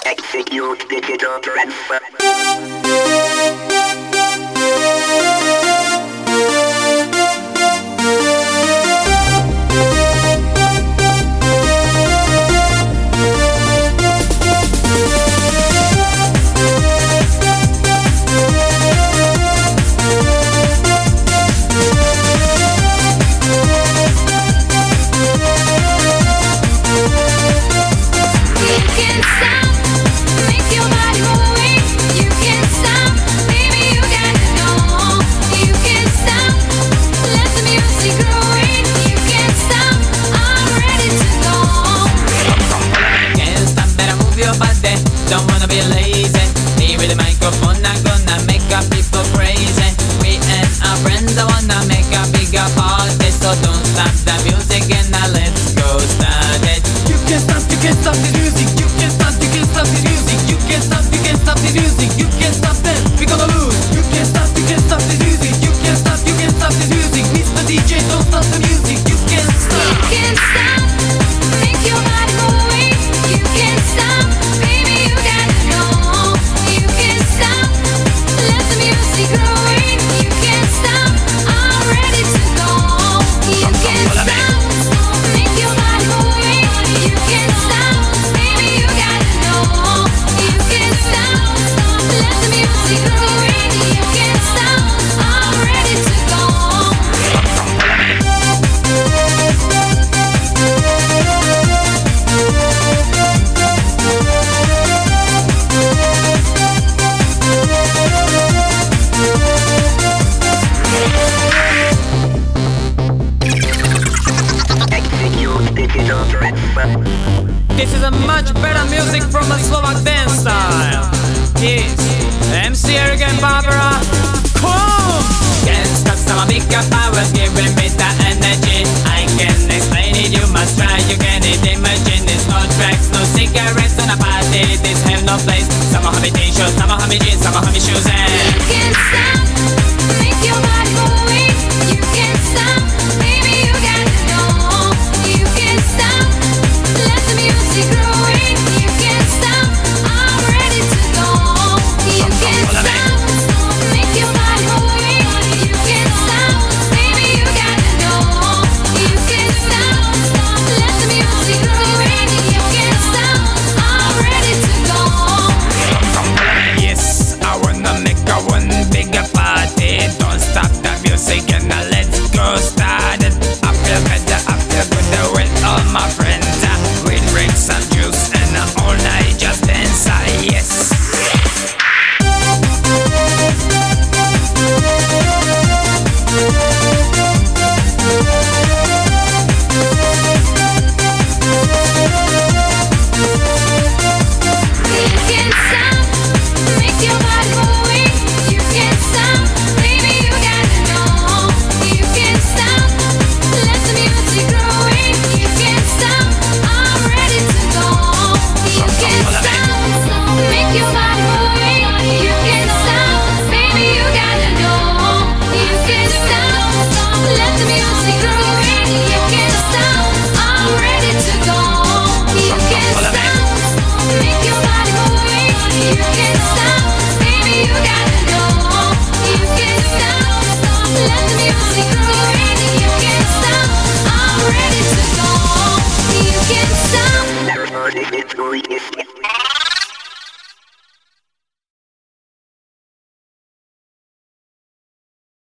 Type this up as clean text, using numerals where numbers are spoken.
Execute digital transfer. Don't wanna be lazy. Me with the microphone, I'm gonna make up people crazy. We and our friends, I wanna make a bigger party. So don't stop the music and now let's go start it. You can't stop the music. You can't stop the music. You can't stop the music. You can't stop it, we gonna lose. You can't stop the music. You can't stop the music. Mr. DJ, don't stop the music. You can't stop. You can't stop, make your body moving. You can't stop, baby, you gotta know. You can't stop, let the music growing. You can't stop, I'm ready to go. You can't stop, make your body moving. You can't stop, baby, you gotta know. You can't stop, let the music growing. You can't stop, I'm ready to go. Execute digital transfer. This is a much better music from a Slovak dance style. Yes, MC Eric and Barbara. Come! Can't stop some bigger powers giving me the energy. I can explain it, you must try, you can imagine. There's no tracks, no cigarettes on a party. This have no place. Some have me t-shirts, some have me jeans, some have me shoes and You can't stop, make your body moving. You can't stop, baby, you gotta know. You can't stop, let the music growing. You can't stop, I'm ready to go. You can't stop, make your body moving. You can't stop, baby, you gotta know. You can't stop, let the music growing. You can't stop, I'm ready to go. yes, I wanna make a one bigger party. Don't stop the music and now let's go start it. I feel better, I feel good with all my friends. We drink some juice and all night just dance. Yes. You can't stop, make your body moving. You can't stop, baby, you gotta know. You can't stop, let the music growing. You can't stop, I'm ready to go. You can't stop, make your body moving. You can't stop, baby, you gotta know. You can't stop, let the music growing. You can't stop, I'm ready to go. You can't stop. Make your body moving. You can't stop, baby, you gotta know. You can't stop, let the music growing. You can't stop, I'm ready to go. You can't stop. Narrow the